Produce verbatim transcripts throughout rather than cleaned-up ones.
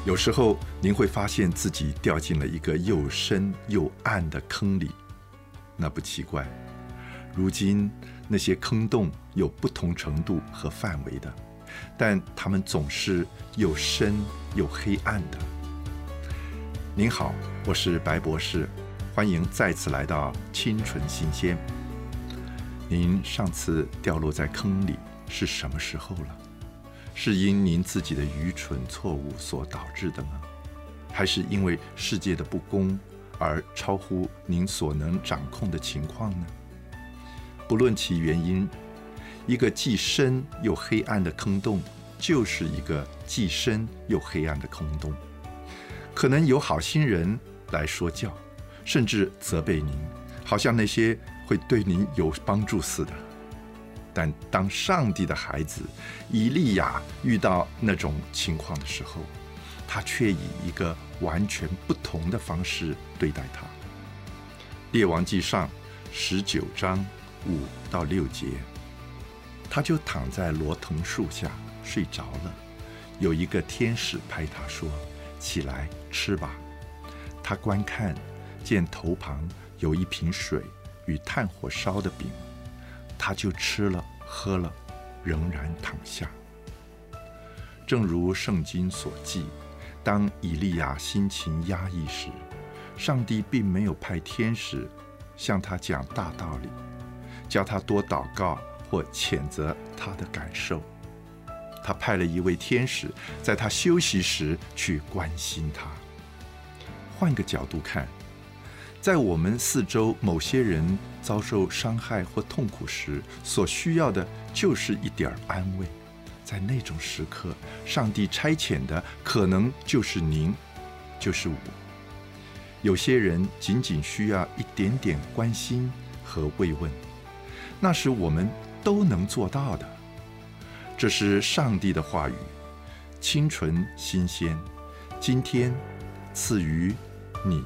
有时候您会发现自己掉进了一个又深又暗的坑里，那不奇怪。如今那些坑洞有不同程度和范围的，但它们总是又深又黑暗的。您好，我是白博士，欢迎再次来到清纯新鲜。您上次掉落在坑里是什么时候了？是因您自己的愚蠢错误所导致的吗？还是因为世界的不公而超乎您所能掌控的情况呢？不论其原因，一个既深又黑暗的坑洞就是一个既深又黑暗的坑洞。可能有好心人来说教，甚至责备您，好像那些会对您有帮助似的。但当上帝的孩子以利亚遇到那种情况的时候，他却以一个完全不同的方式对待他。列王纪上十九章五到六节，他就躺在罗藤树下睡着了。有一个天使拍他说：“起来吃吧。”他观看，见头旁有一瓶水与炭火烧的饼，他就吃了喝了，仍然躺下。正如圣经所记，当以利亚心情压抑时，上帝并没有派天使向他讲大道理，叫他多祷告或谴责他的感受。他派了一位天使在他休息时去关心他。换个角度看，在我们四周某些人遭受伤害或痛苦时，所需要的就是一点安慰。在那种时刻，上帝差遣的可能就是您，就是我。有些人仅仅需要一点点关心和慰问，那是我们都能做到的。这是上帝的话语，清纯新鲜，今天赐予你。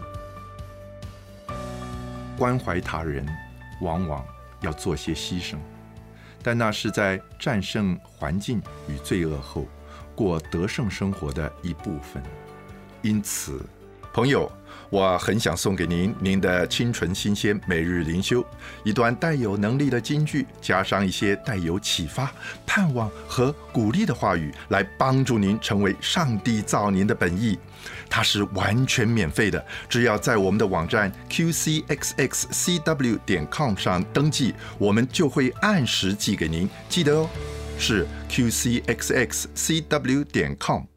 关怀他人往往要做些牺牲，但那是在战胜环境与罪恶后过得胜生活的一部分。因此，朋友，我很想送给您您的清纯新鲜每日灵修，一段带有能力的金句，加上一些带有启发、盼望和鼓励的话语，来帮助您成为上帝造您的本意。它是完全免费的，只要在我们的网站 q c x x c w 点 com 上登记，我们就会按时寄给您。记得哦，是 q c x x c w 点 com。